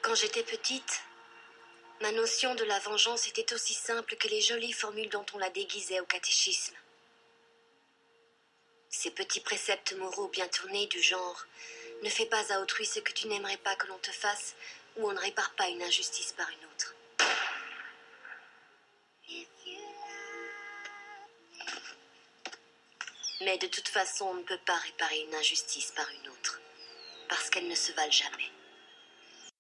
Quand j'étais petite, ma notion de la vengeance était aussi simple que les jolies formules dont on la déguisait au catéchisme. Ces petits préceptes moraux bien tournés du genre « Ne fais pas à autrui ce que tu n'aimerais pas que l'on te fasse » ou « On ne répare pas une injustice par une autre ». Mais de toute façon, on ne peut pas réparer une injustice par une autre, parce qu'elles ne se valent jamais.